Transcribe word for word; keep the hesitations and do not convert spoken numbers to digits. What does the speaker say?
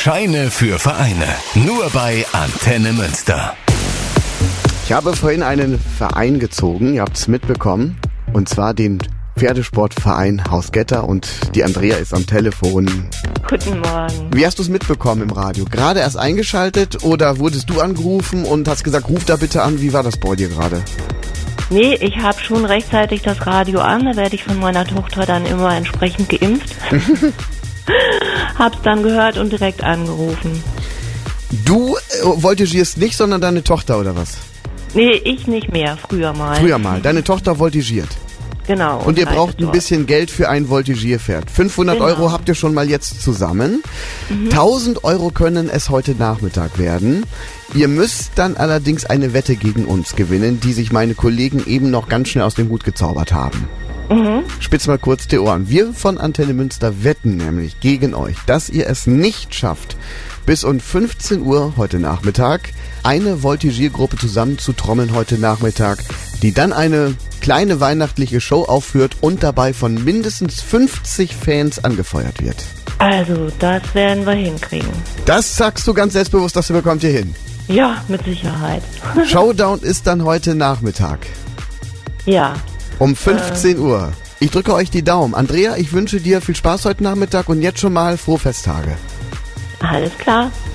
Scheine für Vereine. Nur bei Antenne Münster. Ich habe vorhin einen Verein gezogen, ihr habt es mitbekommen, und zwar den Pferdesportverein Haus Getter, und die Andrea ist am Telefon. Guten Morgen. Wie hast du es mitbekommen im Radio? Gerade erst eingeschaltet oder wurdest du angerufen und hast gesagt, ruf da bitte an? Wie war das bei dir gerade? Nee, ich habe schon rechtzeitig das Radio an, da werde ich von meiner Tochter dann immer entsprechend geimpft. Hab's dann gehört und direkt angerufen. Du äh, voltigierst nicht, sondern deine Tochter oder was? Nee, ich nicht mehr, früher mal. Früher mal. Deine Tochter voltigiert. Genau. Und ihr braucht ein bisschen Geld für ein Voltigierpferd. fünfhundert Genau. Euro habt ihr schon mal jetzt zusammen. Mhm. tausend Euro können es heute Nachmittag werden. Ihr müsst dann allerdings eine Wette gegen uns gewinnen, die sich meine Kollegen eben noch ganz schnell aus dem Hut gezaubert haben. Mhm. Spitz mal kurz die Ohren. Wir von Antenne Münster wetten nämlich gegen euch, dass ihr es nicht schafft, bis um fünfzehn Uhr heute Nachmittag eine Voltigiergruppe zusammen zu trommeln heute Nachmittag, die dann eine kleine weihnachtliche Show aufführt und dabei von mindestens fünfzig Fans angefeuert wird. Also, das werden wir hinkriegen. Das sagst du ganz selbstbewusst, dass du bekommt ihr hin. Ja, mit Sicherheit. Showdown ist dann heute Nachmittag Ja. um fünfzehn Uhr. Ich drücke euch die Daumen. Andrea, ich wünsche dir viel Spaß heute Nachmittag und jetzt schon mal frohe Festtage. Alles klar.